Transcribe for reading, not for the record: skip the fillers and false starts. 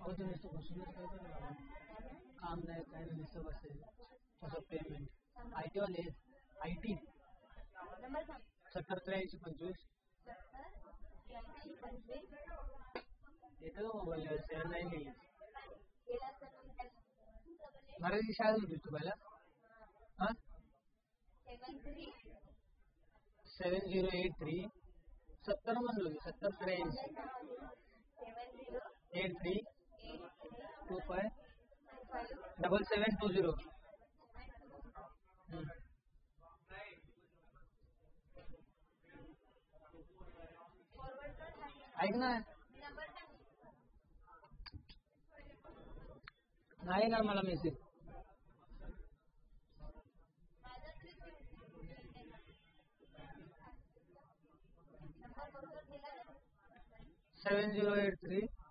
अहो तुम्ही बसूनच काम नाही काय नाही नुसतं बसेल तसं पेमेंट आय टीवाले आय टी 70 83 25 येतं का मोबाईल 798 मराठी शाळेत होती तू पहिला हां 7083 70 म्हणलो की 7083 8325 7720 ऐक ना नाही का मला मेसेज 7083